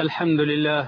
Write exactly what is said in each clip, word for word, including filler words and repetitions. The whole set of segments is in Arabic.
الحمد لله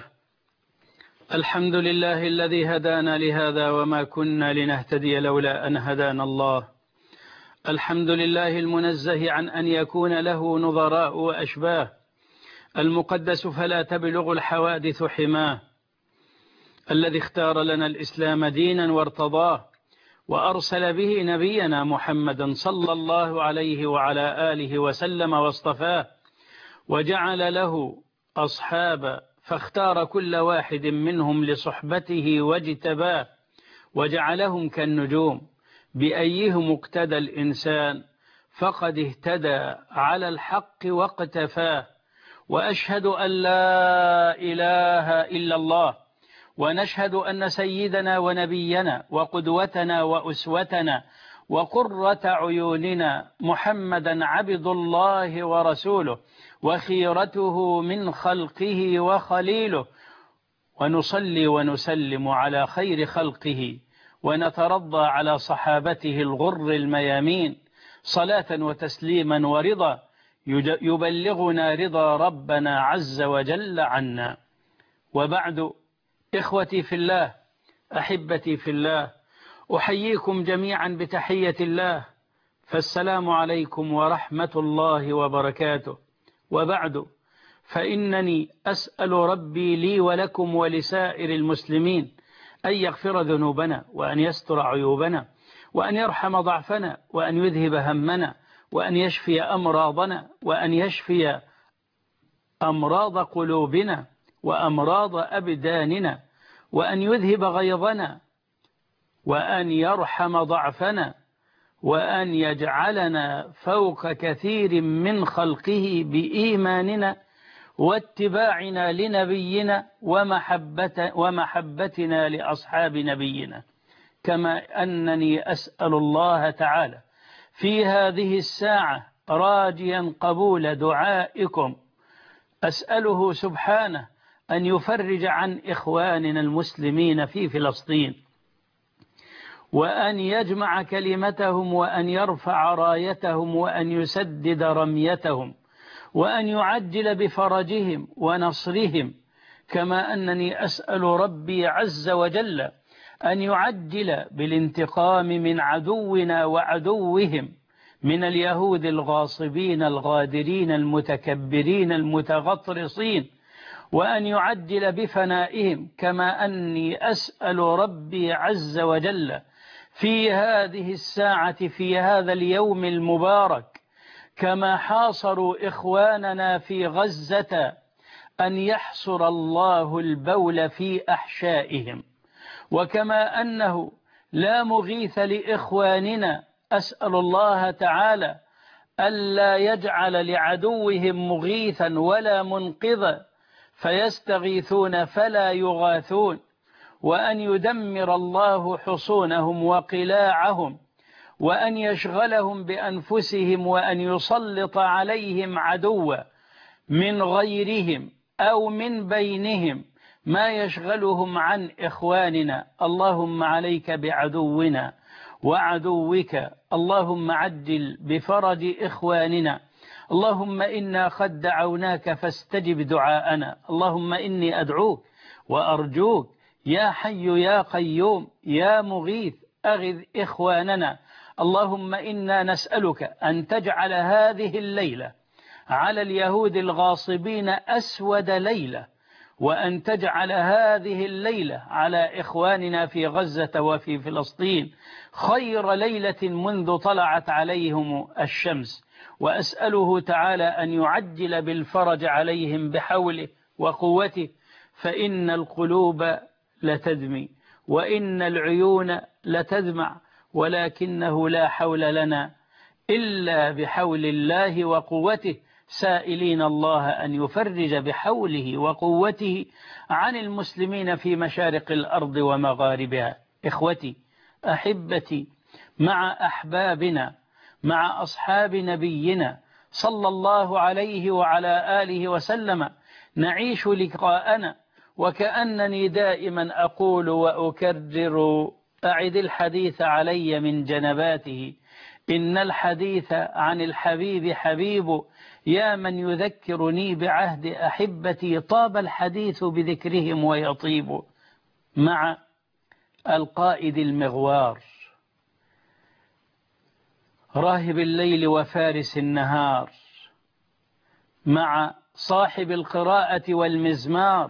الحمد لله الذي هدانا لهذا وما كنا لنهتدي لولا أن هدانا الله. الحمد لله المنزه عن أن يكون له نظراء وأشباه، المقدس فلا تبلغ الحوادث حماه، الذي اختار لنا الإسلام دينا وارتضاه، وأرسل به نبينا محمدا صلى الله عليه وعلى آله وسلم واصطفاه، وجعل له أصحابا فاختار كل واحد منهم لصحبته واجتباه، وجعلهم كالنجوم بأيهم اقتدى الإنسان فقد اهتدى على الحق واقتفاه. وأشهد أن لا إله إلا الله، ونشهد أن سيدنا ونبينا وقدوتنا وأسوتنا وقرة عيوننا محمدا عبد الله ورسوله وخيرته من خلقه وخليله، ونصلي ونسلم على خير خلقه ونترضى على صحابته الغر الميامين صلاة وتسليما ورضا يبلغنا رضا ربنا عز وجل عنا. وبعد، إخوتي في الله، أحبتي في الله، أحييكم جميعا بتحية الله، فالسلام عليكم ورحمة الله وبركاته. وبعد، فإنني أسأل ربي لي ولكم ولسائر المسلمين أن يغفر ذنوبنا، وأن يستر عيوبنا، وأن يرحم ضعفنا، وأن يذهب همنا، وأن يشفي أمراضنا، وأن يشفي أمراض قلوبنا وأمراض أبداننا، وأن يذهب غيظنا، وأن يرحم ضعفنا، وأن يجعلنا فوق كثير من خلقه بإيماننا واتباعنا لنبينا ومحبة ومحبتنا لأصحاب نبينا. كما أنني أسأل الله تعالى في هذه الساعة راجيا قبول دعائكم، أسأله سبحانه أن يفرج عن إخواننا المسلمين في فلسطين، وأن يجمع كلمتهم، وأن يرفع رايتهم، وأن يسدد رميتهم، وأن يعجل بفرجهم ونصرهم. كما أنني أسأل ربي عز وجل أن يعجل بالانتقام من عدونا وعدوهم من اليهود الغاصبين الغادرين المتكبرين المتغطرسين، وأن يعجل بفنائهم. كما أني أسأل ربي عز وجل في هذه الساعة في هذا اليوم المبارك، كما حاصروا إخواننا في غزة، أن يحصر الله البول في أحشائهم. وكما أنه لا مغيث لإخواننا، أسأل الله تعالى ألا يجعل لعدوهم مغيثا ولا منقذا فيستغيثون فلا يغاثون، وأن يدمر الله حصونهم وقلاعهم، وأن يشغلهم بأنفسهم، وأن يسلط عليهم عدوا من غيرهم أو من بينهم ما يشغلهم عن إخواننا. اللهم عليك بعدونا وعدوك، اللهم عجل بفرج إخواننا. اللهم إنا قد دعوناك فاستجب دعاءنا. اللهم إني أدعوك وأرجوك يا حي يا قيوم يا مغيث أغث إخواننا. اللهم إنا نسألك أن تجعل هذه الليلة على اليهود الغاصبين أسود ليلة، وأن تجعل هذه الليلة على إخواننا في غزة وفي فلسطين خير ليلة منذ طلعت عليهم الشمس. وأسأله تعالى أن يعجل بالفرج عليهم بحوله وقوته، فإن القلوب لتدمي وإن العيون لتدمع، ولكنه لا حول لنا إلا بحول الله وقوته، سائلين الله أن يفرج بحوله وقوته عن المسلمين في مشارق الأرض ومغاربها. إخوتي أحبتي، مع أحبابنا مع أصحاب نبينا صلى الله عليه وعلى آله وسلم نعيش لقاءنا، وكأنني دائما أقول وأكرر أعد الحديث علي من جنباته، إن الحديث عن الحبيب حبيب يا من يذكرني بعهد أحبتي طاب الحديث بذكرهم ويطيب. مع القائد المغوار راهب الليل وفارس النهار، مع صاحب القراءة والمزمار،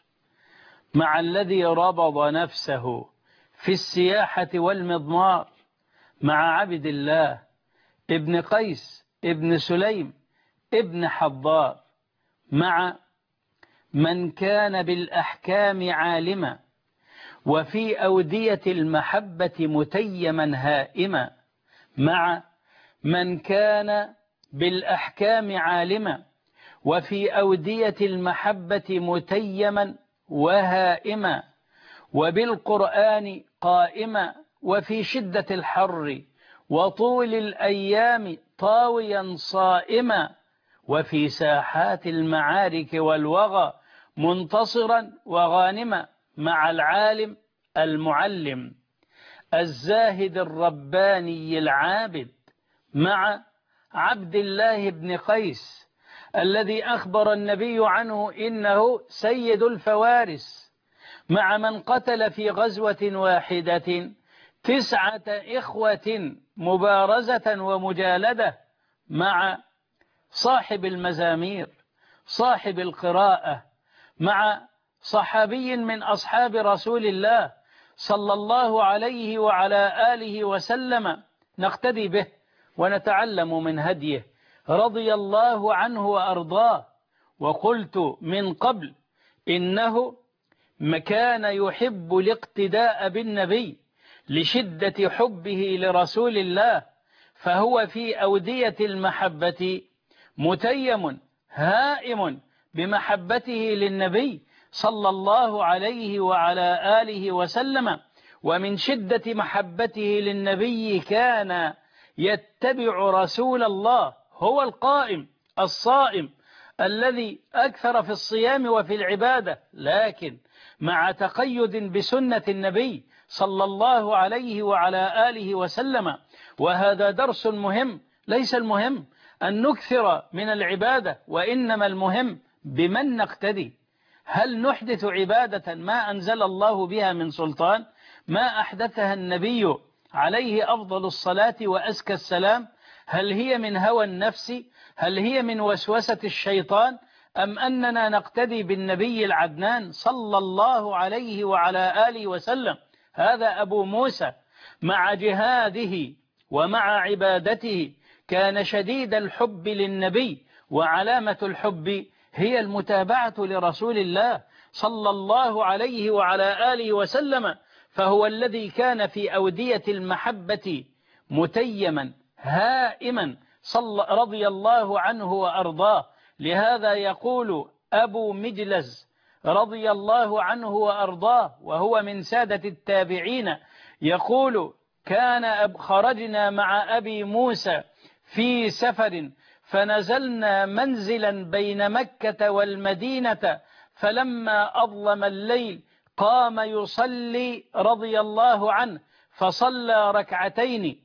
مع الذي ربض نفسه في السياحة والمضمار، مع عبد الله ابن قيس ابن سليم ابن حضار، مع من كان بالأحكام عالما وفي أودية المحبة متيما هائما، مع من كان بالأحكام عالما وفي أودية المحبة متيما وهائما، وبالقرآن قائما وفي شدة الحر وطول الأيام طاويا صائما، وفي ساحات المعارك والوغى منتصرا وغانما، مع العالم المعلم الزاهد الرباني العابد، مع عبد الله بن قيس الذي أخبر النبي عنه إنه سيد الفوارس، مع من قتل في غزوة واحدة تسعة إخوة مبارزة ومجالدة، مع صاحب المزامير صاحب القراءة، مع صحابي من أصحاب رسول الله صلى الله عليه وعلى آله وسلم نقتدي به ونتعلم من هديه رضي الله عنه وأرضاه. وقلت من قبل إنه كان يحب الاقتداء بالنبي لشدة حبه لرسول الله، فهو في أودية المحبة متيم هائم بمحبته للنبي صلى الله عليه وعلى آله وسلم. ومن شدة محبته للنبي كان يتبع رسول الله، هو القائم الصائم الذي أكثر في الصيام وفي العبادة، لكن مع تقيد بسنة النبي صلى الله عليه وعلى آله وسلم. وهذا درس مهم، ليس المهم أن نكثر من العبادة، وإنما المهم بمن نقتدي. هل نحدث عبادة ما أنزل الله بها من سلطان، ما أحدثها النبي عليه أفضل الصلاة وأزكى السلام؟ هل هي من هوى النفس؟ هل هي من وسوسة الشيطان؟ أم أننا نقتدي بالنبي العدنان صلى الله عليه وعلى آله وسلم؟ هذا أبو موسى مع جهاده ومع عبادته كان شديد الحب للنبي، وعلامة الحب هي المتابعة لرسول الله صلى الله عليه وعلى آله وسلم، فهو الذي كان في أودية المحبة متيما هائما صلى رضي الله عنه وأرضاه. لهذا يقول أبو مجلز رضي الله عنه وأرضاه وهو من سادة التابعين، يقول كان أب خرجنا مع أبي موسى في سفر فنزلنا منزلا بين مكة والمدينة، فلما أظلم الليل قام يصلي رضي الله عنه فصلى ركعتين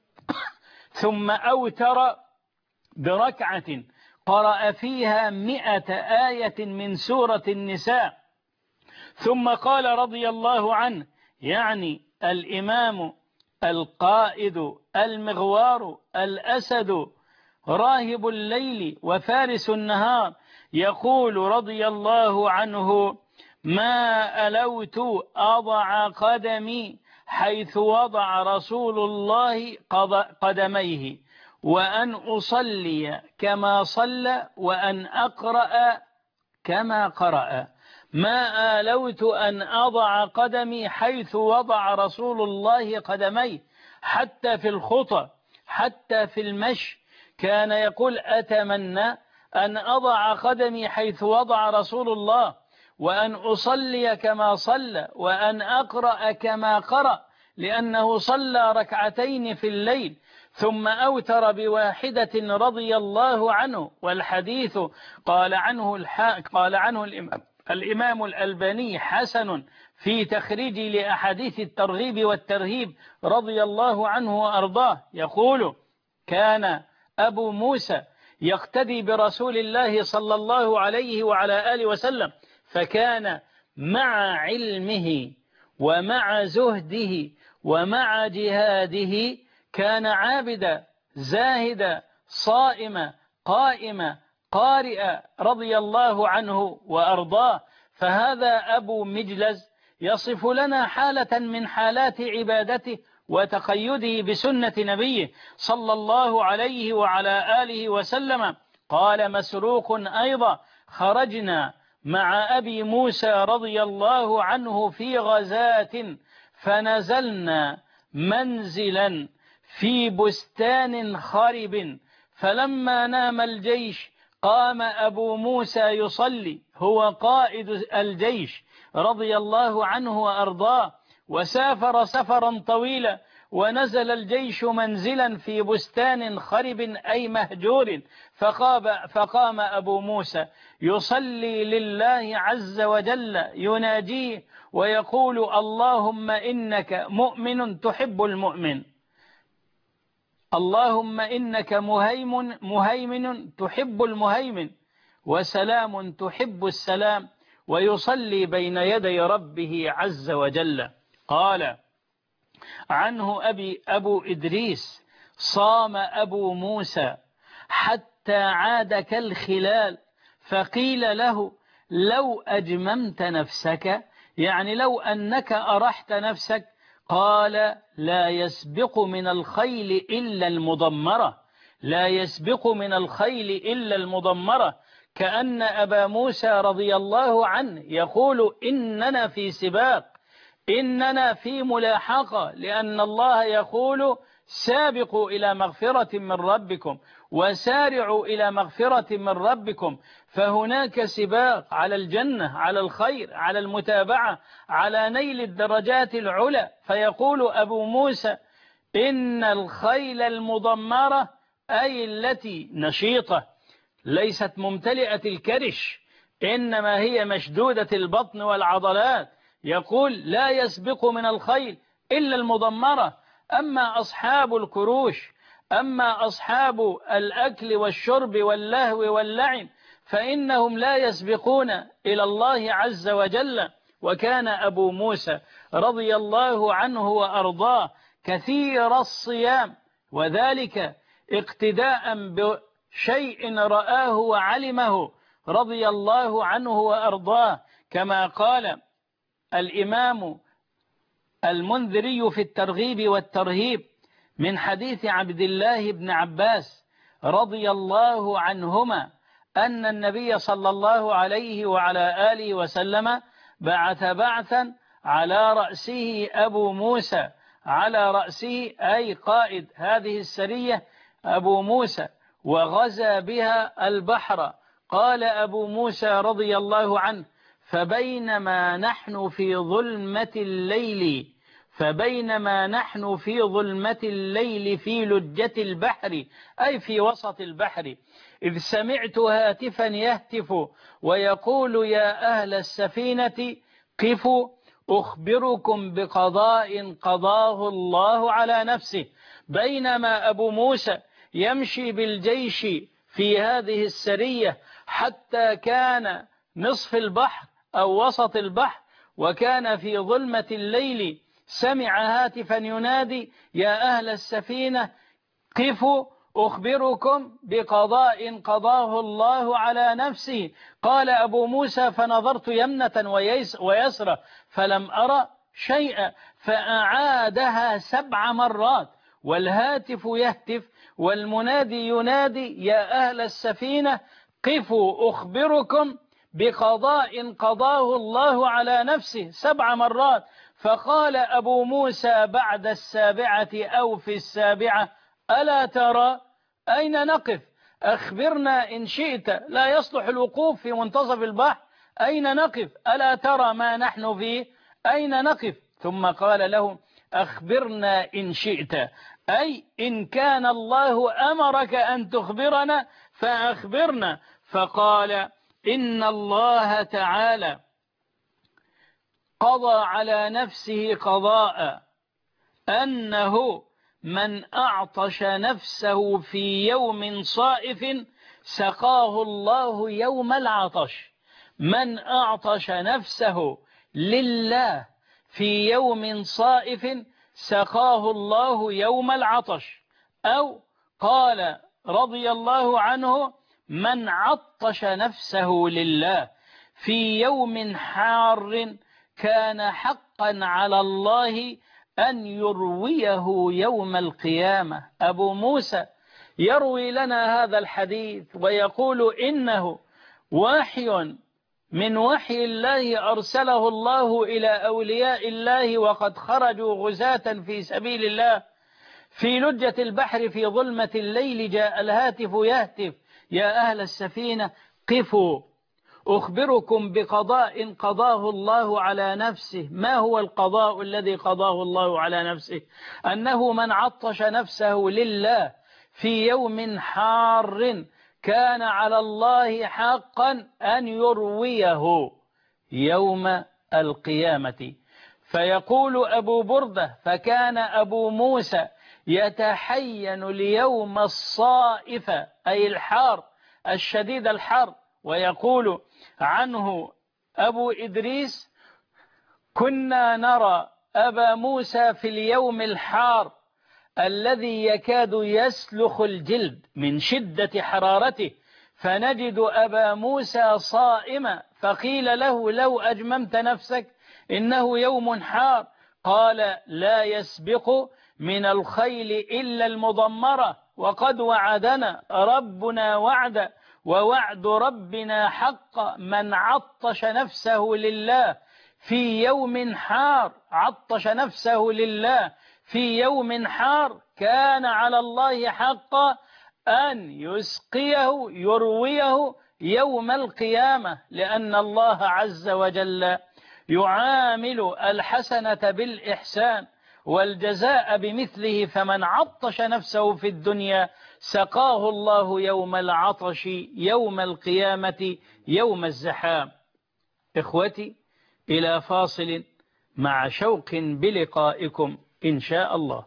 ثم أوتر بركعة قرأ فيها مئة آية من سورة النساء، ثم قال رضي الله عنه، يعني الإمام القائد المغوار الأسد راهب الليل وفارس النهار، يقول رضي الله عنه: ما ألوت أضع قدمي حيث وضع رسول الله قدميه، وأن أصلي كما صلى، وأن أقرأ كما قرأ. ما آلوت أن أضع قدمي حيث وضع رسول الله قدميه، حتى في الخطى حتى في المشي كان يقول: أتمنى أن أضع قدمي حيث وضع رسول الله، وأن أصلي كما صلى، وأن أقرأ كما قرأ، لأنه صلى ركعتين في الليل ثم أوتر بواحدة رضي الله عنه. والحديث قال عنه الح... قال عنه الإمام, الإمام الألباني حسن في تخريج لأحاديث الترغيب والترهيب رضي الله عنه وأرضاه، يقول: كان أبو موسى يقتدي برسول الله صلى الله عليه وعلى آله وسلم، فكان مع علمه ومع زهده ومع جهاده كان عابدا زاهدا صائما قائما قارئا رضي الله عنه وأرضاه. فهذا أبو مجلز يصف لنا حالة من حالات عبادته وتقيده بسنة نبيه صلى الله عليه وعلى آله وسلم. قال مسروق أيضا: خرجنا مع أبي موسى رضي الله عنه في غزاة فنزلنا منزلا في بستان خرب، فلما نام الجيش قام أبو موسى يصلي، هو قائد الجيش رضي الله عنه وأرضاه، وسافر سفرا طويلا، ونزل الجيش منزلا في بستان خرب أي مهجور، فقام, فقام أبو موسى يصلي لله عز وجل يناجيه ويقول: اللهم إنك مؤمن تحب المؤمن، اللهم إنك مهيمن مهيمن تحب المهيمن، وسلام تحب السلام، ويصلي بين يدي ربه عز وجل. قال عنه أبي أبو إدريس: صام أبو موسى حتى عاد كالخلال، فقيل له: لو أجممت نفسك، يعني لو أنك أرحت نفسك. قال: لا يسبق من الخيل إلا المضمرة، لا يسبق من الخيل إلا المضمرة، كأن أبا موسى رضي الله عنه يقول: إننا في سباق، إننا في ملاحقة، لأن الله يقول: سابقوا إلى مغفرة من ربكم وسارعوا إلى مغفرة من ربكم. فهناك سباق على الجنة، على الخير، على المتابعة، على نيل الدرجات العلى. فيقول أبو موسى: إن الخيل المضمرة، أي التي نشيطة ليست ممتلئة الكرش، إنما هي مشدودة البطن والعضلات، يقول: لا يسبق من الخيل إلا المضمرة. أما أصحاب الكروش، أما أصحاب الأكل والشرب واللهو واللعن، فإنهم لا يسبقون إلى الله عز وجل. وكان أبو موسى رضي الله عنه وأرضاه كثير الصيام، وذلك اقتداء بشيء رآه وعلمه رضي الله عنه وأرضاه، كما قال الإمام المنذري في الترغيب والترهيب من حديث عبد الله بن عباس رضي الله عنهما أن النبي صلى الله عليه وعلى آله وسلم بعث بعثا على رأسه أبو موسى، على رأسه أي قائد هذه السرية أبو موسى، وغزا بها البحر. قال أبو موسى رضي الله عنه: فبينما نحن في ظلمة الليل فبينما نحن في ظلمة الليل في لجة البحر، أي في وسط البحر، إذ سمعت هاتفا يهتف ويقول: يا أهل السفينة قفوا أخبركم بقضاء قضاه الله على نفسه. بينما أبو موسى يمشي بالجيش في هذه السرية حتى كان نصف البحر أو وسط البحر وكان في ظلمة الليل، سمع هاتفا ينادي: يا أهل السفينة قفوا أخبركم بقضاء قضاه الله على نفسه. قال أبو موسى: فنظرت يمنة ويسرى فلم أرى شيئا، فأعادها سبع مرات، والهاتف يهتف والمنادي ينادي: يا أهل السفينة قفوا أخبركم بقضاء قضاه الله على نفسه، سبع مرات. فقال أبو موسى بعد السابعة أو في السابعة: ألا ترى أين نقف؟ أخبرنا إن شئت، لا يصلح الوقوف في منتصف البحر، أين نقف؟ ألا ترى ما نحن فيه؟ أين نقف؟ ثم قال لهم: أخبرنا إن شئت، أي إن كان الله أمرك أن تخبرنا فأخبرنا. فقال: إن الله تعالى قضى على نفسه قضاء أنه من أعطش نفسه في يوم صائف سقاه الله يوم العطش. من أعطش نفسه لله في يوم صائف سقاه الله يوم العطش. أو قال رضي الله عنه: من عطش نفسه لله في يوم حار كان حقا على الله أن يرويه يوم القيامة. أبو موسى يروي لنا هذا الحديث ويقول إنه وحي من وحي الله أرسله الله إلى أولياء الله وقد خرجوا غزاة في سبيل الله. في لجة البحر في ظلمة الليل جاء الهاتف يهتف: يا أهل السفينة قفوا أخبركم بقضاء قضاه الله على نفسه. ما هو القضاء الذي قضاه الله على نفسه؟ أنه من عطش نفسه لله في يوم حار كان على الله حقا أن يرويه يوم القيامة. فيقول أبو بردة: فكان أبو موسى يتحين اليوم الصائف أي الحار الشديد الحر. ويقول عنه أبو إدريس: كنا نرى أبا موسى في اليوم الحار الذي يكاد يسلخ الجلد من شدة حرارته، فنجد أبا موسى صائما، فقيل له: لو أجممت نفسك إنه يوم حار. قال: لا يسبق من الخيل إلا المضمرة، وقد وعدنا ربنا وعدا ووعد ربنا حق. من عطش نفسه لله في يوم حار عطش نفسه لله في يوم حار كان على الله حقا أن يسقيه يرويه يوم القيامة، لأن الله عز وجل يعامل الحسنة بالإحسان والجزاء بمثله. فمن عطش نفسه في الدنيا سقاه الله يوم العطش يوم القيامة يوم الزحام. إخوتي، إلى فاصل مع شوق بلقائكم إن شاء الله.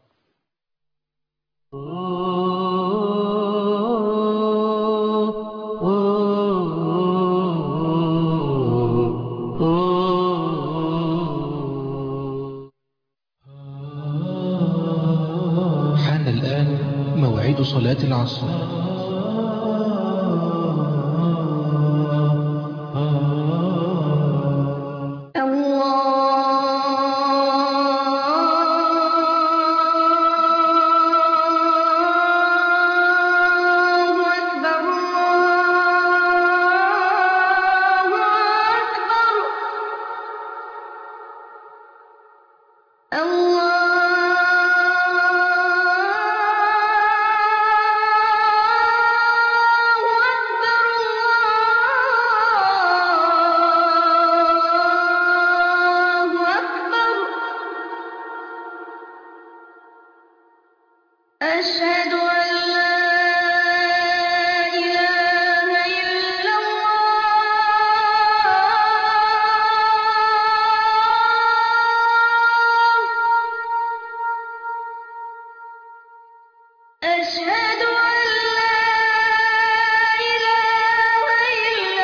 حان الآن موعد صلاة العصر. أشهد أن لا إله إلا الله. أشهد أن لا إله إلا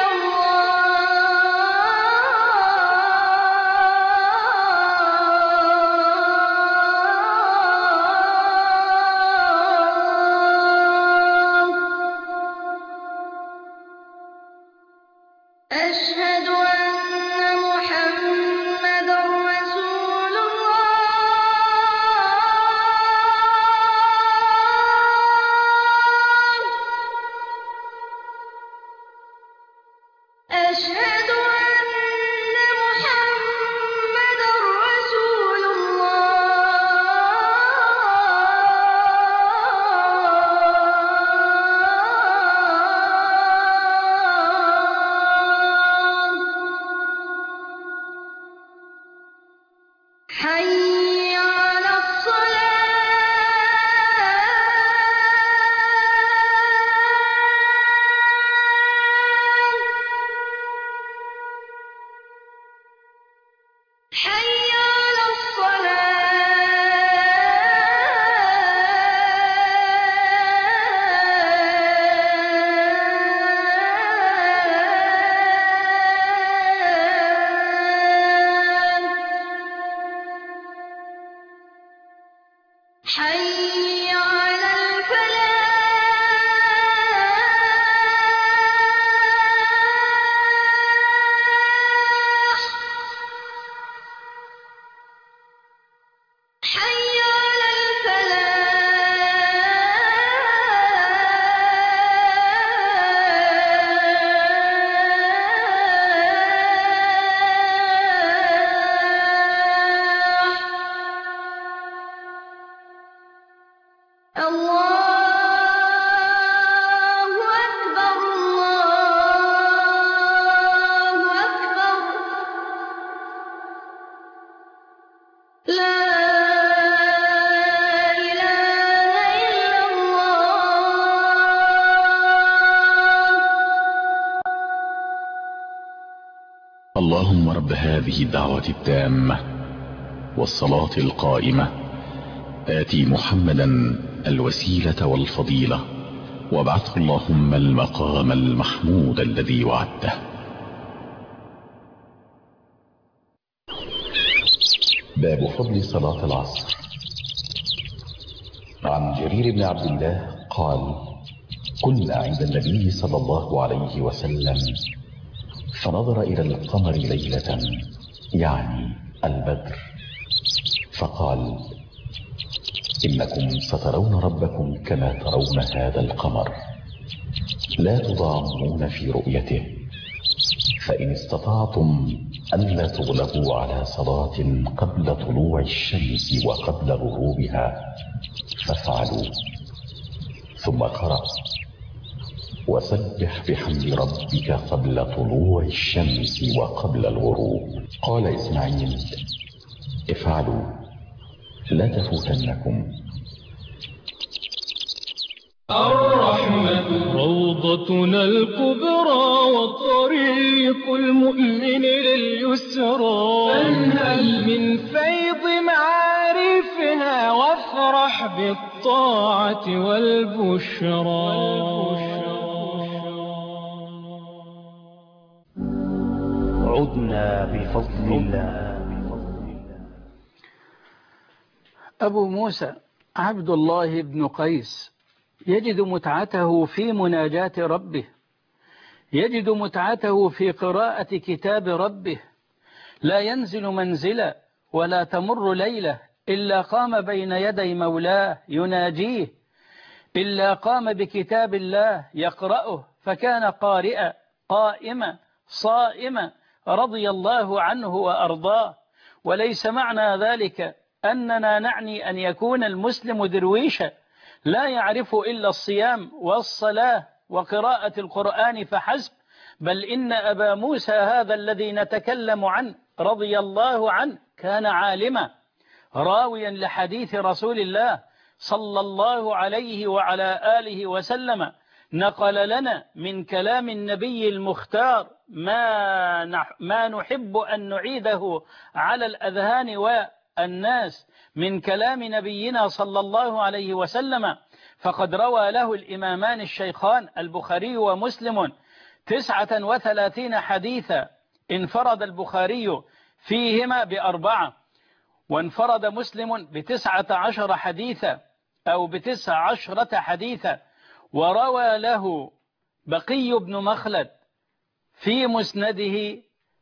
أشهد أن محمدا رسول الله. أشهد أن محمدا رسول الله. اللهم رب هذه الدعوة التامة والصلاة القائمة آتي محمدا الوسيلة والفضيلة وابعثه اللهم المقام المحمود الذي وعدته. باب فضل صلاة العصر. عن جرير بن عبد الله قال: كنا عند النبي صلى الله عليه وسلم فنظر إلى القمر ليلة، يعني البدر، فقال: إنكم سترون ربكم كما ترون هذا القمر، لا تضامون في رؤيته، فإن استطعتم ألا تغلبوا على صلاة قبل طلوع الشمس وقبل غروبها فافعلوا. ثم قرأ: وسبح بحمد ربك قبل طلوع الشمس وقبل الغروب. قال إسماعيل: افعلوا لا تفوتنكم. الرحمة روضتنا الكبرى والطريق المؤمن لليسرى، فانهل من فيض معارفها وافرح بالطاعة والبشرى. عدنا بفضل الله. أبو موسى عبد الله بن قيس يجد متعته في مناجاة ربه، يجد متعته في قراءة كتاب ربه، لا ينزل منزلا ولا تمر ليلة إلا قام بين يدي مولاه يناجيه، إلا قام بكتاب الله يقرأه، فكان قارئا قائما صائما رضي الله عنه وأرضاه. وليس معنى ذلك أننا نعني أن يكون المسلم درويشا لا يعرف إلا الصيام والصلاة وقراءة القرآن فحسب، بل إن أبا موسى هذا الذي نتكلم عنه رضي الله عنه كان عالما راويا لحديث رسول الله صلى الله عليه وعلى آله وسلم، نقل لنا من كلام النبي المختار ما ما نحب أن نعيده على الأذهان والناس من كلام نبينا صلى الله عليه وسلم. فقد روى له الإمامان الشيخان البخاري ومسلم تسعة وثلاثين حديثا، انفرد البخاري فيهما بأربعة، وانفرد مسلم بتسعة عشر حديثا أو بتسع عشرة حديثا، وروى له بقي بن مخلد في مسنده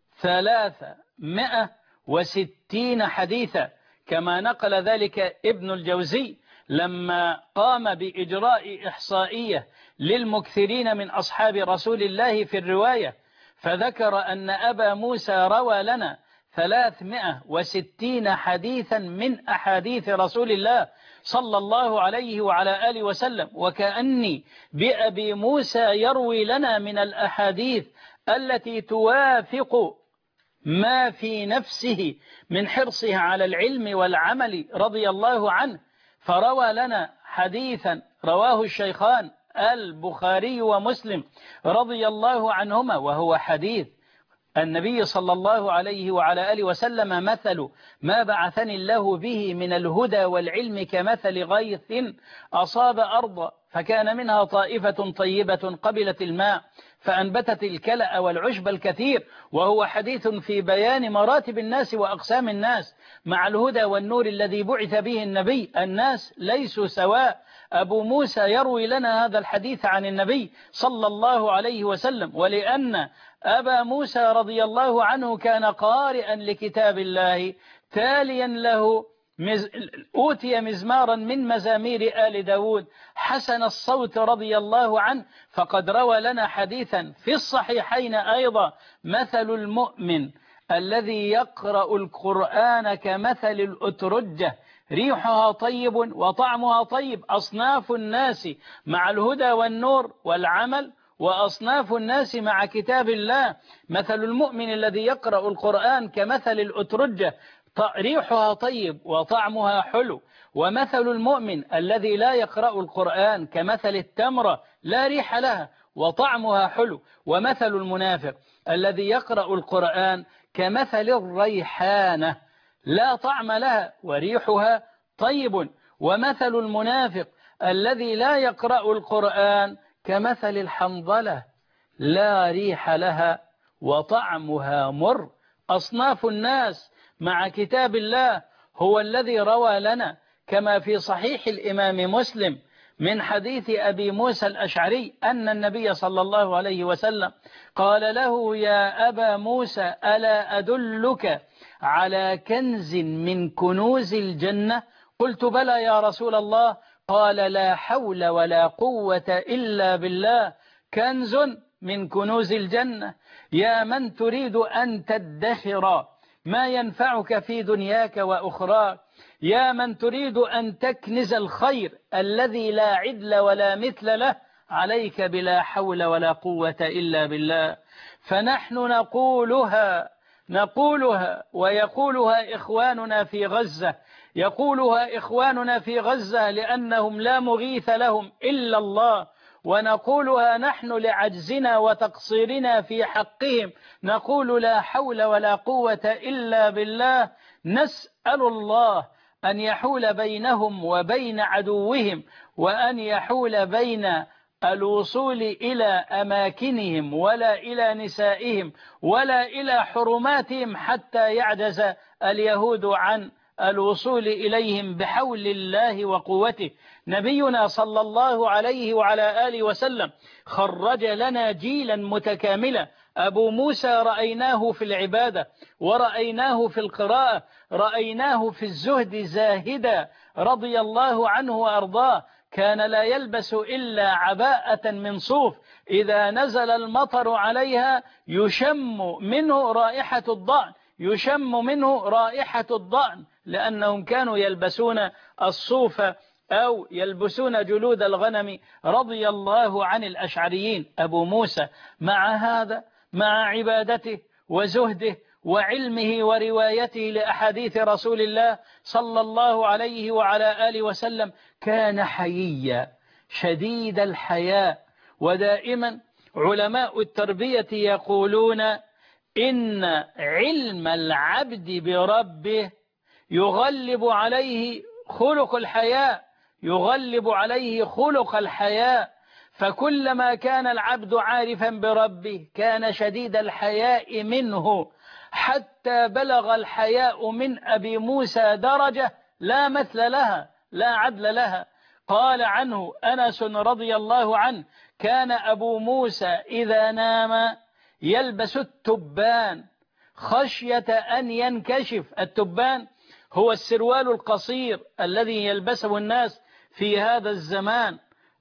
ثلاثمائة وستين حديثا، كما نقل ذلك ابن الجوزي لما قام بإجراء إحصائية للمكثرين من أصحاب رسول الله في الرواية، فذكر أن أبا موسى روى لنا ثلاثمائة وستين حديثا من أحاديث رسول الله صلى الله عليه وعلى آله وسلم، وكأني بأبي موسى يروي لنا من الأحاديث التي توافق ما في نفسه من حرصه على العلم والعمل رضي الله عنه. فروى لنا حديثا رواه الشيخان البخاري ومسلم رضي الله عنهما، وهو حديث النبي صلى الله عليه وعلى آله وسلم: مثل ما بعثني الله به من الهدى والعلم كمثل غيث أصاب أرضا فكان منها طائفة طيبة قبلت الماء فأنبتت الكلأ والعشب الكثير، وهو حديث في بيان مراتب الناس وأقسام الناس مع الهدى والنور الذي بعث به النبي. الناس ليسوا سواء. أبو موسى يروي لنا هذا الحديث عن النبي صلى الله عليه وسلم، ولأن أبا موسى رضي الله عنه كان قارئا لكتاب الله تاليا له مز... أوتي مزمارا من مزامير آل داود حسن الصوت رضي الله عنه، فقد روى لنا حديثا في الصحيحين أيضا: مثل المؤمن الذي يقرأ القرآن كمثل الأترجة ريحها طيب وطعمها طيب. أصناف الناس مع الهدى والنور والعمل، وأصناف الناس مع كتاب الله. مثل المؤمن الذي يقرأ القرآن كمثل الأترجة ريحها طيب وطعمها حلو، ومثل المؤمن الذي لا يقرأ القرآن كمثل التمرة لا ريح لها وطعمها حلو. ومثل المنافق الذي يقرأ القرآن كمثل الريحانة لا طعم لها وريحها طيب. ومثل المنافق الذي لا يقرأ القرآن كمثل الحنظلة لا ريح لها وطعمها مر. أصناف الناس مع كتاب الله هو الذي روى لنا كما في صحيح الإمام مسلم من حديث أبي موسى الأشعري أن النبي صلى الله عليه وسلم قال له: يا أبا موسى ألا أدلك على كنز من كنوز الجنة؟ قلت: بلى يا رسول الله. قال: لا حول ولا قوة إلا بالله، كنز من كنوز الجنة. يا من تريد أن تدخر ما ينفعك في دنياك وأخراك، يا من تريد أن تكنز الخير الذي لا عدل ولا مثل له، عليك بلا حول ولا قوة إلا بالله. فنحن نقولها نقولها ويقولها إخواننا في غزة، يقولها إخواننا في غزة لأنهم لا مغيث لهم إلا الله، ونقولها نحن لعجزنا وتقصيرنا في حقهم، نقول لا حول ولا قوة إلا بالله. نسأل الله أن يحول بينهم وبين عدوهم، وأن يحول بين الوصول إلى أماكنهم ولا إلى نسائهم ولا إلى حرماتهم حتى يعجز اليهود عن الوصول إليهم بحول الله وقوته. نبينا صلى الله عليه وعلى آله وسلم خرج لنا جيلا متكاملا. أبو موسى رأيناه في العبادة، ورأيناه في القراءة، رأيناه في الزهد زاهدا رضي الله عنه وأرضاه. كان لا يلبس إلا عباءة من صوف، إذا نزل المطر عليها يشم منه رائحة الضأن، يشم منه رائحة الضأن، لأنهم كانوا يلبسون الصوف أو يلبسون جلود الغنم رضي الله عن الأشعريين. أبو موسى مع هذا، مع عبادته وزهده وعلمه وروايته لأحاديث رسول الله صلى الله عليه وعلى آله وسلم، كان حييا شديد الحياء. ودائما علماء التربية يقولون إن علم العبد بربه يغلب عليه خلق الحياء، يغلب عليه خلق الحياء. فكلما كان العبد عارفا بربه كان شديد الحياء منه، حتى بلغ الحياء من أبي موسى درجة لا مثل لها لا عدل لها. قال عنه أنس رضي الله عنه: كان أبو موسى إذا نام يلبس التبان خشية أن ينكشف. التبان هو السروال القصير الذي يلبسه الناس في هذا الزمان.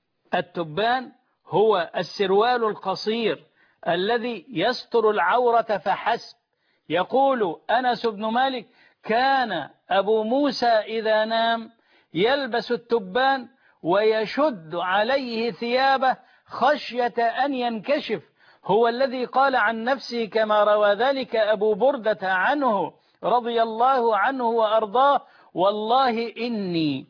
التبان هو السروال القصير الذي يستر العورة فحسب. يقول أنس بن مالك: كان أبو موسى إذا نام يلبس التبان ويشد عليه ثيابه خشية أن ينكشف. هو الذي قال عن نفسه كما روى ذلك أبو بردة عنه رضي الله عنه وأرضاه: والله إني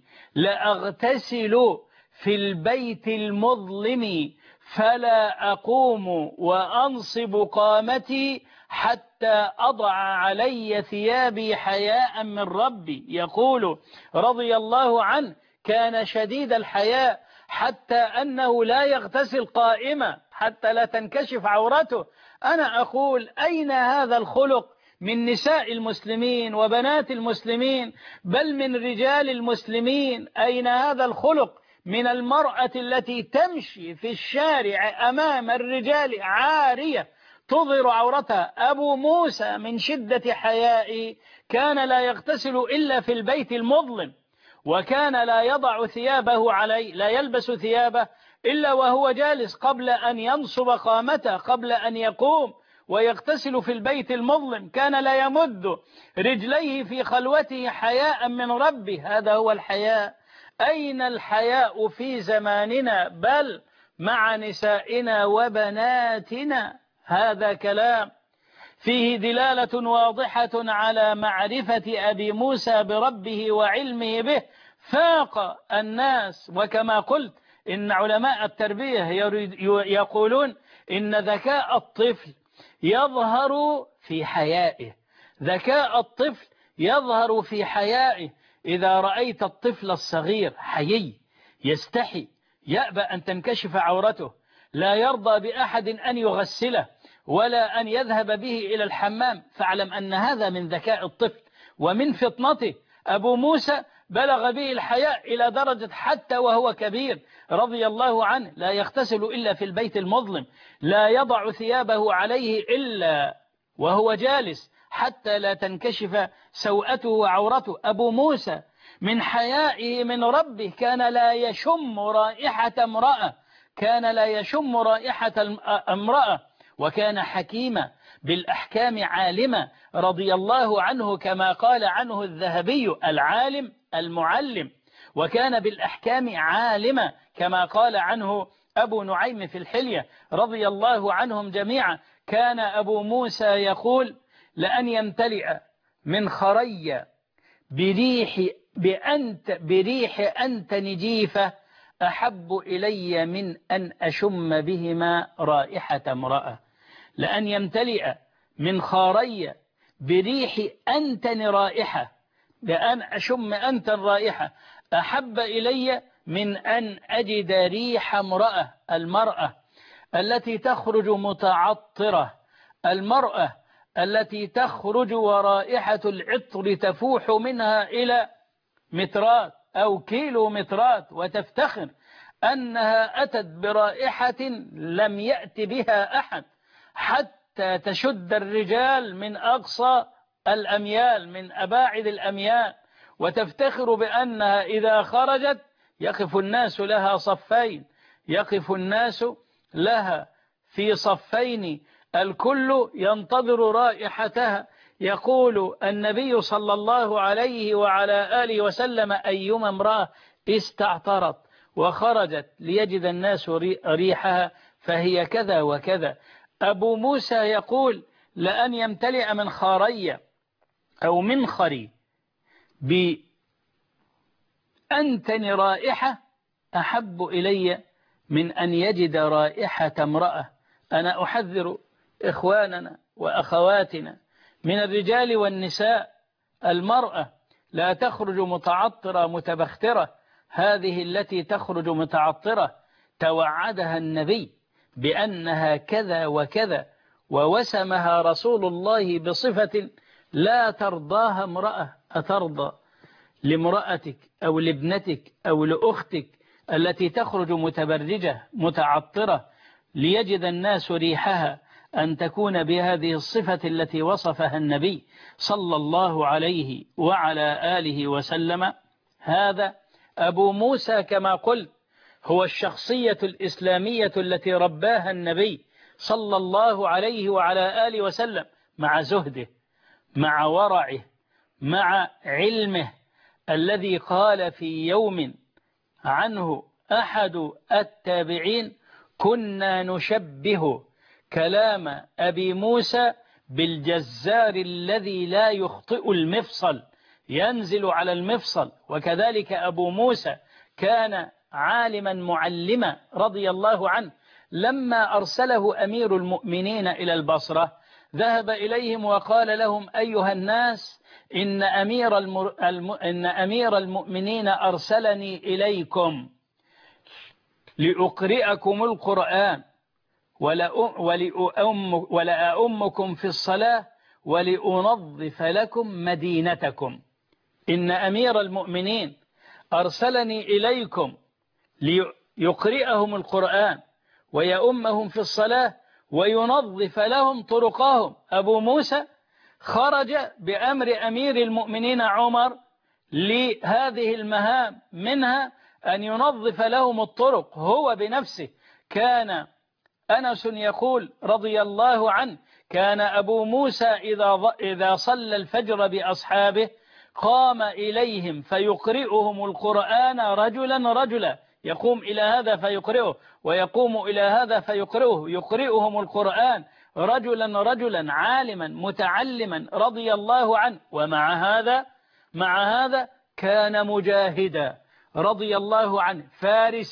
لأغتسل في البيت المظلم فلا أقوم وأنصب قامتي حتى أضع علي ثيابي حياء من ربي. يقول رضي الله عنه: كان شديد الحياء حتى أنه لا يغتسل قائما حتى لا تنكشف عورته. أنا أقول: أين هذا الخلق من نساء المسلمين وبنات المسلمين، بل من رجال المسلمين؟ أين هذا الخلق من المرأة التي تمشي في الشارع أمام الرجال عارية تظهر عورتها؟ أبو موسى من شدة حيائه كان لا يغتسل إلا في البيت المظلم، وكان لا يضع ثيابه عليه، لا يلبس ثيابه إلا وهو جالس قبل أن ينصب قامته، قبل أن يقوم ويغتسل في البيت المظلم. كان لا يمد رجليه في خلوته حياء من ربه. هذا هو الحياء. أين الحياء في زماننا، بل مع نسائنا وبناتنا؟ هذا كلام فيه دلالة واضحة على معرفة أبي موسى بربه وعلمه به، فاق الناس. وكما قلت إن علماء التربية يقولون إن ذكاء الطفل يظهر في حيائه، ذكاء الطفل يظهر في حيائه. إذا رأيت الطفل الصغير حيي يستحي، يأبى أن تنكشف عورته، لا يرضى بأحد أن يغسله ولا أن يذهب به إلى الحمام، فاعلم أن هذا من ذكاء الطفل ومن فطنته. أبو موسى بلغ به الحياء إلى درجة حتى وهو كبير رضي الله عنه لا يغتسل إلا في البيت المظلم، لا يضع ثيابه عليه إلا وهو جالس حتى لا تنكشف سوءته وعورته. أبو موسى من حيائه من ربه كان لا يشم رائحة امرأة، كان لا يشم رائحة امرأة، وكان حكيما بالأحكام عالما رضي الله عنه كما قال عنه الذهبي العالم المعلم، وكان بالأحكام عالما كما قال عنه أبو نعيم في الحلية رضي الله عنهم جميعا. كان أبو موسى يقول لأن يمتلئ من خري بريح بأنت بريح أنت نجيفة أحب إلي من أن أشم بهما رائحة امرأة. لأن يمتلئ من خاري بريح أنتن رائحة، لأن أشم أنتن رائحة أحب إلي من أن أجد ريح امرأة. المرأة التي تخرج متعطرة، المرأة التي تخرج ورائحة العطر تفوح منها إلى مترات أو كيلو مترات، وتفتخر أنها أتت برائحة لم يأت بها أحد، حتى تشد الرجال من أقصى الأميال من أباعد الأميال، وتفتخر بأنها إذا خرجت يقف الناس لها صفين، يقف الناس لها في صفين الكل ينتظر رائحتها. يقول النبي صلى الله عليه وعلى آله وسلم أيما امرأة استعطرت وخرجت ليجد الناس ريحها فهي كذا وكذا. أبو موسى يقول لأن يمتلئ من خاري أو منخري بأنتن رائحة أحب إلي من أن يجد رائحة امرأة. أنا أحذر إخواننا وأخواتنا من الرجال والنساء، المرأة لا تخرج متعطرة متبخترة، هذه التي تخرج متعطرة توعدها النبي بأنها كذا وكذا، ووسمها رسول الله بصفة لا ترضاها امرأة. أترضى لامرأتك أو لابنتك أو لأختك التي تخرج متبرجة متعطرة ليجد الناس ريحها أن تكون بهذه الصفة التي وصفها النبي صلى الله عليه وعلى آله وسلم؟ هذا أبو موسى كما قلت هو الشخصية الإسلامية التي رباها النبي صلى الله عليه وعلى آله وسلم، مع زهده، مع ورعه، مع علمه، الذي قال في يوم عنه أحد التابعين كنا نشبه كلام أبي موسى بالجزار الذي لا يخطئ المفصل، ينزل على المفصل. وكذلك أبو موسى كان عالما معلما رضي الله عنه، لما أرسله أمير المؤمنين إلى البصرة ذهب إليهم وقال لهم أيها الناس إن أمير, المر... الم... إن أمير المؤمنين أرسلني إليكم لأقرئكم القرآن ولأم... ولأؤمكم في الصلاة ولأنظف لكم مدينتكم. إن أمير المؤمنين أرسلني إليكم ليقرئهم القرآن ويؤمهم في الصلاة وينظف لهم طرقهم. أبو موسى خرج بأمر أمير المؤمنين عمر لهذه المهام، منها أن ينظف لهم الطرق هو بنفسه. كان أنس يقول رضي الله عنه كان أبو موسى إذا, إذا صلى الفجر بأصحابه قام إليهم فيقرئهم القرآن رجلا رجلا، يقوم إلى هذا فيقرئه ويقوم إلى هذا فيقرئه، يقرئهم القرآن رجلا رجلا عالما متعلما رضي الله عنه. ومع هذا مع هذا كان مجاهدا رضي الله عنه، فارسا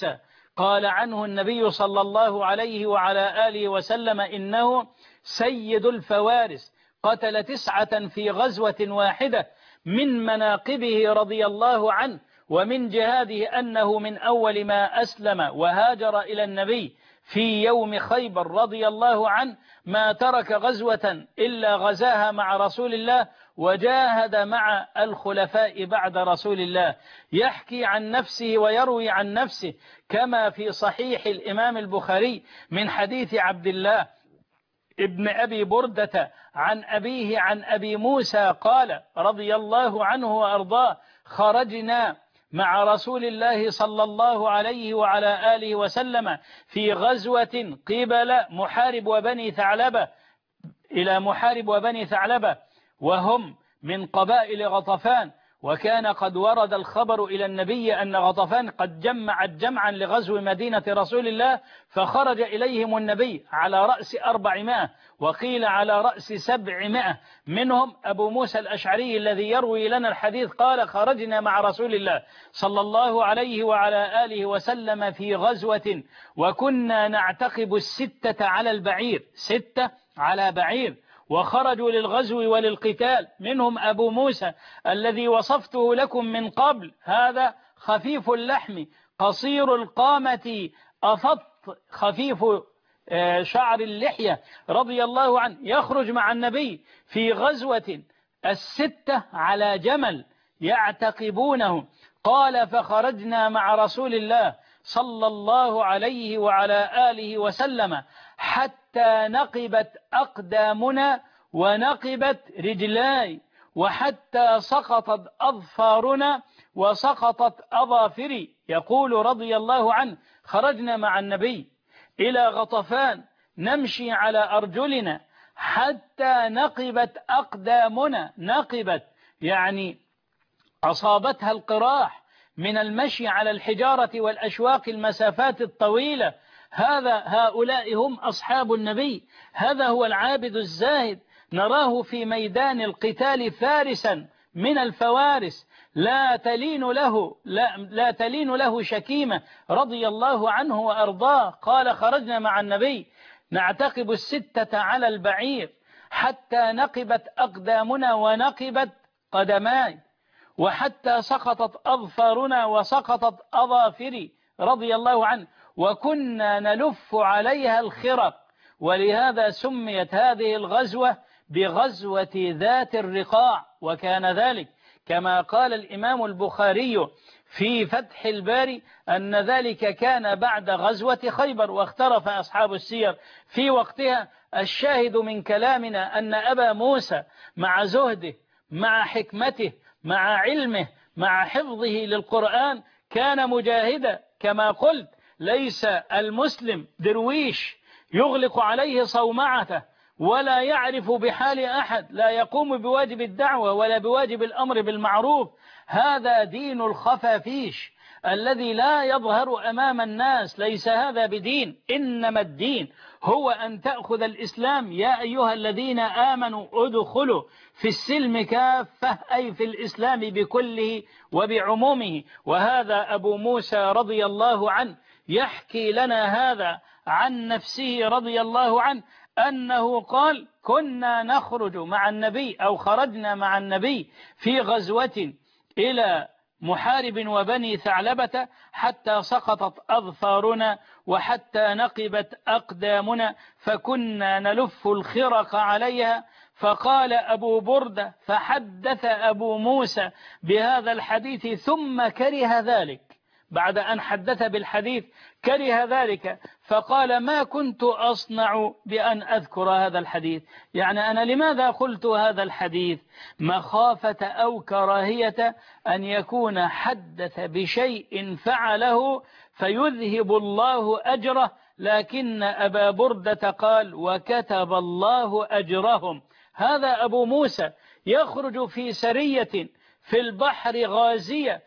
قال عنه النبي صلى الله عليه وعلى آله وسلم إنه سيد الفوارس، قتل تسعة في غزوة واحدة. من مناقبه رضي الله عنه ومن جهاده أنه من أول ما أسلم وهاجر إلى النبي في يوم خيبر رضي الله عنه ما ترك غزوة إلا غزاها مع رسول الله، وجاهد مع الخلفاء بعد رسول الله. يحكي عن نفسه ويروي عن نفسه كما في صحيح الإمام البخاري من حديث عبد الله ابن أبي بردة عن أبيه عن أبي موسى قال رضي الله عنه وأرضاه: خرجنا مع رسول الله صلى الله عليه وعلى آله وسلم في غزوة قبل محارب وبني ثعلبة إلى محارب وبني ثعلبة وهم من قبائل غطفان، وكان قد ورد الخبر إلى النبي أن غطفان قد جمعت جمعا لغزو مدينة رسول الله، فخرج إليهم النبي على رأس أربعمائة وقيل على رأس سبعمائة، منهم أبو موسى الأشعري الذي يروي لنا الحديث قال: خرجنا مع رسول الله صلى الله عليه وعلى آله وسلم في غزوة وكنا نعتقب الستة على البعير، ستة على بعير، وخرجوا للغزو وللقتال، منهم أبو موسى الذي وصفته لكم من قبل، هذا خفيف اللحم قصير القامة أفط خفيف شعر اللحية رضي الله عنه، يخرج مع النبي في غزوة الستة على جمل يعتقبونه. قال: فخرجنا مع رسول الله صلى الله عليه وعلى آله وسلم حتى نقبت أقدامنا ونقبت رجلاي وحتى سقطت أظفارنا وسقطت أظافري. يقول رضي الله عنه: خرجنا مع النبي إلى غطفان نمشي على أرجلنا حتى نقبت أقدامنا، نقبت يعني أصابتها القراح من المشي على الحجارة والأشواق المسافات الطويلة. هذا هؤلاء هم أصحاب النبي، هذا هو العابد الزاهد، نراه في ميدان القتال فارسا من الفوارس لا تلين له لا, لا تلين له شكيمة رضي الله عنه وأرضاه. قال: خرجنا مع النبي نعتقب الستة على البعير حتى نقبت أقدامنا ونقبت قدماي وحتى سقطت أظفارنا وسقطت أظافري رضي الله عنه، وكنا نلف عليها الخرق. ولهذا سميت هذه الغزوة بغزوة ذات الرقاع، وكان ذلك كما قال الإمام البخاري في فتح الباري أن ذلك كان بعد غزوة خيبر، واختلف أصحاب السير في وقتها. الشاهد من كلامنا أن أبا موسى مع زهده مع حكمته مع علمه مع حفظه للقرآن كان مجاهدا. كما قلت: ليس المسلم درويش يغلق عليه صومعته ولا يعرف بحال أحد، لا يقوم بواجب الدعوة ولا بواجب الأمر بالمعروف. هذا دين الخفافيش الذي لا يظهر أمام الناس، ليس هذا بدين، إنما الدين هو أن تأخذ الإسلام. يا أيها الذين آمنوا ادخلوا في السلم كافة، أي في الإسلام بكله وبعمومه. وهذا أبو موسى رضي الله عنه يحكي لنا هذا عن نفسه رضي الله عنه أنه قال: كنا نخرج مع النبي أو خرجنا مع النبي في غزوة إلى محارب وبني ثعلبة حتى سقطت أظفارنا وحتى نقبت أقدامنا فكنا نلف الخرق عليها. فقال أبو بردة: فحدث أبو موسى بهذا الحديث ثم كره ذلك، بعد أن حدث بالحديث كره ذلك، فقال: ما كنت أصنع بأن أذكر هذا الحديث، يعني أنا لماذا قلت هذا الحديث؟ مخافة أو كراهية أن يكون حدث بشيء فعله فيذهب الله أجره. لكن أبا بردة قال: وكتب الله أجرهم. هذا أبو موسى يخرج في سرية في البحر غازية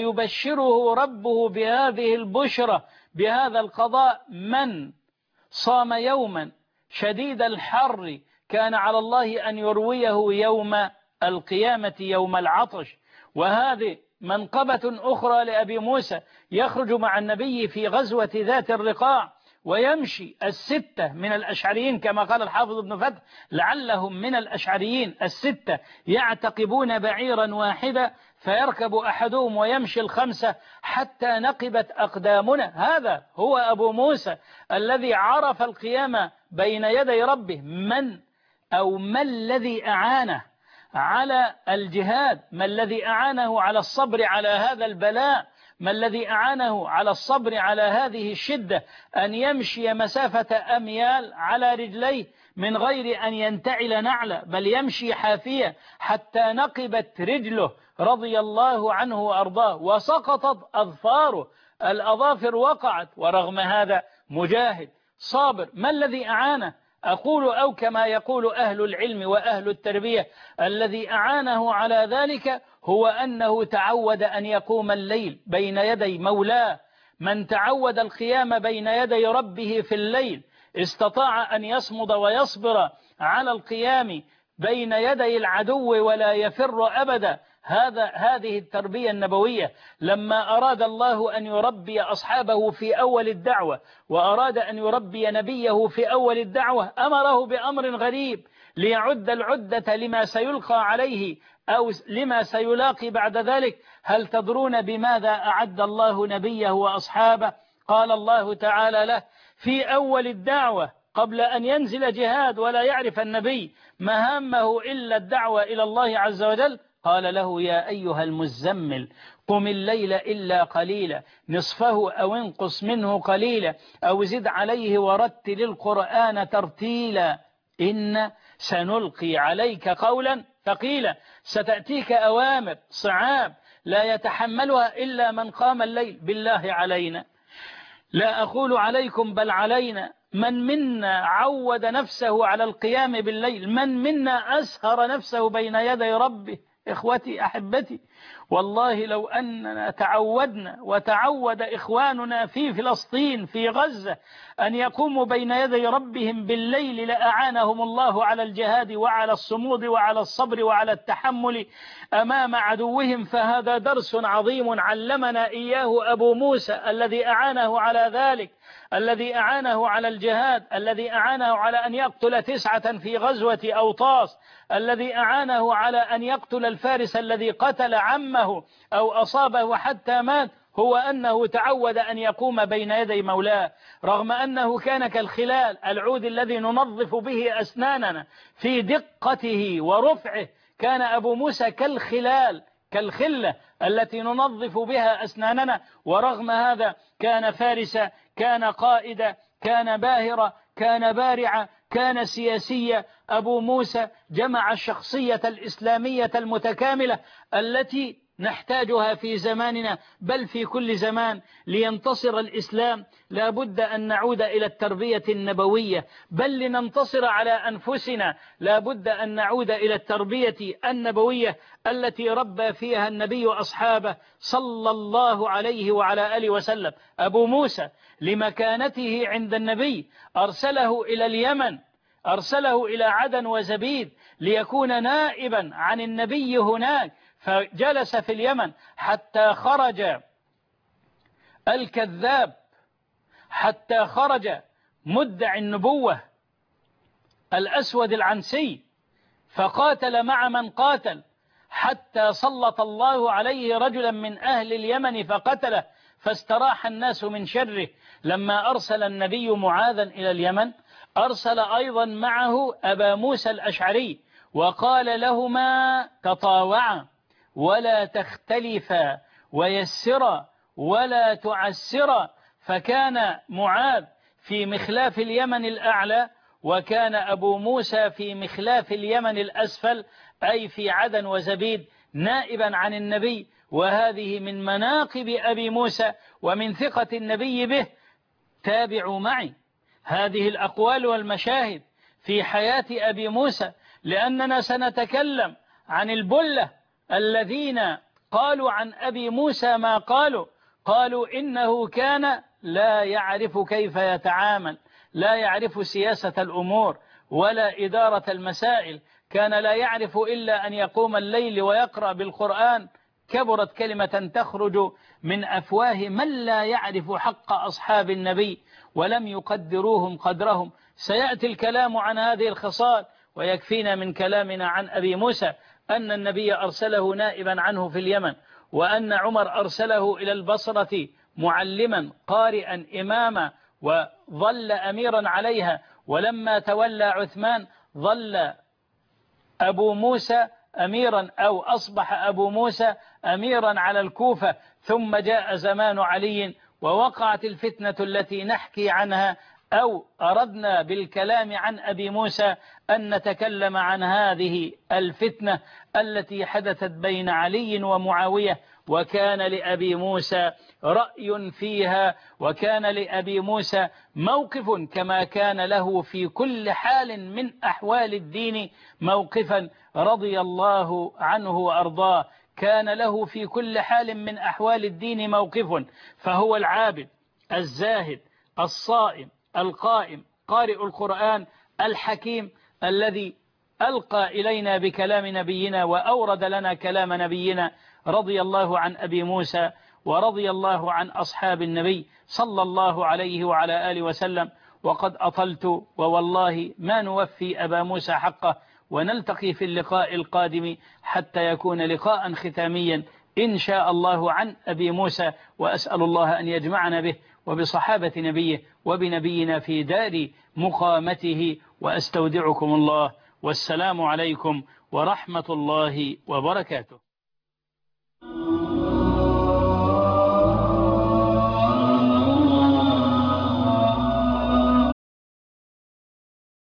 فيبشره ربه بهذه البشرة بهذا القضاء. من صام يوما شديد الحر كان على الله أن يرويه يوم القيامة يوم العطش. وهذه منقبة أخرى لأبي موسى، يخرج مع النبي في غزوة ذات الرقاع ويمشي الستة من الأشعريين كما قال الحافظ ابن فتح لعلهم من الأشعريين الستة يعتقبون بعيرا واحدا فيركب أحدهم ويمشي الخمسة حتى نقبت أقدامنا. هذا هو أبو موسى الذي عرف القيام بين يدي ربه. من أو ما الذي أعانه على الجهاد؟ ما الذي أعانه على الصبر على هذا البلاء؟ ما الذي أعانه على الصبر على هذه الشدة؟ أن يمشي مسافة أميال على رجليه من غير أن ينتعل نعلة، بل يمشي حافية حتى نقبت رجله رضي الله عنه وأرضاه وسقطت أظفاره، الأظافر وقعت، ورغم هذا مجاهد صابر. ما الذي أعانه؟ أقول أو كما يقول أهل العلم وأهل التربية الذي أعانه على ذلك هو أنه تعود أن يقوم الليل بين يدي مولاه. من تعود القيام بين يدي ربه في الليل استطاع أن يصمد ويصبر على القيام بين يدي العدو ولا يفر أبدا. هذا هذه التربية النبوية. لما أراد الله أن يربي أصحابه في أول الدعوة وأراد أن يربي نبيه في أول الدعوة أمره بأمر غريب ليعد العدة لما سيلقى عليه أو لما سيلاقي بعد ذلك. هل تدرون بماذا أعد الله نبيه وأصحابه؟ قال الله تعالى له في أول الدعوة قبل أن ينزل جهاد ولا يعرف النبي مهامه إلا الدعوة إلى الله عز وجل، قال له يا أيها المزمل قم الليل إلا قليلا نصفه أو انقص منه قليلا أو زد عليه ورتل القرآن ترتيلا إن سنلقي عليك قولا ثقيلا. ستأتيك أوامر صعاب لا يتحملها إلا من قام الليل. بالله علينا، لا أقول عليكم بل علينا، من منا عود نفسه على القيام بالليل؟ من منا أسهر نفسه بين يدي ربه؟ إخوتي أحبتي، والله لو أننا تعودنا وتعود إخواننا في فلسطين في غزة أن يقوموا بين يدي ربهم بالليل لأعانهم الله على الجهاد وعلى الصمود وعلى الصبر وعلى التحمل أمام عدوهم. فهذا درس عظيم علمنا إياه أبو موسى الذي أعانه على ذلك، الذي أعانه على الجهاد، الذي أعانه على أن يقتل تسعة في غزوة أوطاس، الذي أعانه على أن يقتل الفارس الذي قتل عمه أو أصابه حتى مات، هو أنه تعود أن يقوم بين يدي مولاه رغم أنه كان كالخلال العود الذي ننظف به أسناننا في دقته ورفعه. كان أبو موسى كالخلال كالخلة التي ننظف بها أسناننا، ورغم هذا كان فارسا، كان قائدا، كان باهرا، كان بارعا، كان سياسيا. أبو موسى جمع الشخصية الإسلامية المتكاملة التي نحتاجها في زماننا بل في كل زمان. لينتصر الإسلام لا بد أن نعود إلى التربية النبوية، بل لننتصر على أنفسنا لا بد أن نعود إلى التربية النبوية التي ربى فيها النبي أصحابه صلى الله عليه وعلى آله وسلم. أبو موسى لمكانته عند النبي أرسله إلى اليمن، أرسله إلى عدن وزبيد ليكون نائبا عن النبي هناك، فجلس في اليمن حتى خرج الكذاب، حتى خرج مدعي النبوة الأسود العنسي فقاتل مع من قاتل، حتى سلط الله عليه رجلا من أهل اليمن فقتله فاستراح الناس من شره. لما أرسل النبي معاذا إلى اليمن أرسل أيضا معه أبا موسى الأشعري وقال لهما تطاوعا ولا تختلفا ويسرا ولا تعسرا. فكان معاذ في مخلاف اليمن الأعلى وكان أبو موسى في مخلاف اليمن الأسفل أي في عدن وزبيد نائبا عن النبي. وهذه من مناقب أبي موسى ومن ثقة النبي به. تابعوا معي هذه الأقوال والمشاهد في حياة أبي موسى لأننا سنتكلم عن البلة الذين قالوا عن أبي موسى ما قالوا. قالوا إنه كان لا يعرف كيف يتعامل، لا يعرف سياسة الأمور ولا إدارة المسائل، كان لا يعرف إلا أن يقوم الليل ويقرأ بالقرآن. كبرت كلمة تخرج من أفواه من لا يعرف حق أصحاب النبي ولم يقدروهم قدرهم. سيأتي الكلام عن هذه الخصال، ويكفينا من كلامنا عن أبي موسى أن النبي أرسله نائبا عنه في اليمن، وأن عمر أرسله إلى البصرة معلما قارئا إماما وظل أميرا عليها، ولما تولى عثمان ظل أبو موسى أميرا أو أصبح أبو موسى أميرا على الكوفة، ثم جاء زمان علي ووقعت الفتنة التي نحكي عنها، أو أردنا بالكلام عن أبي موسى أن نتكلم عن هذه الفتنة التي حدثت بين علي ومعاوية، وكان لأبي موسى رأي فيها، وكان لأبي موسى موقف كما كان له في كل حال من أحوال الدين موقفا رضي الله عنه وأرضاه. كان له في كل حال من أحوال الدين موقف، فهو العابد الزاهد الصائم القائم قارئ القرآن الحكيم الذي ألقى إلينا بكلام نبينا وأورد لنا كلام نبينا، رضي الله عن أبي موسى ورضي الله عن أصحاب النبي صلى الله عليه وعلى آله وسلم. وقد أطلت، ووالله ما نوفي أبا موسى حقه، ونلتقي في اللقاء القادم حتى يكون لقاء ختاميا إن شاء الله عن أبي موسى، وأسأل الله أن يجمعنا به وبصحابة نبيه وبنبينا في دار مقامته، وأستودعكم الله، والسلام عليكم ورحمة الله وبركاته.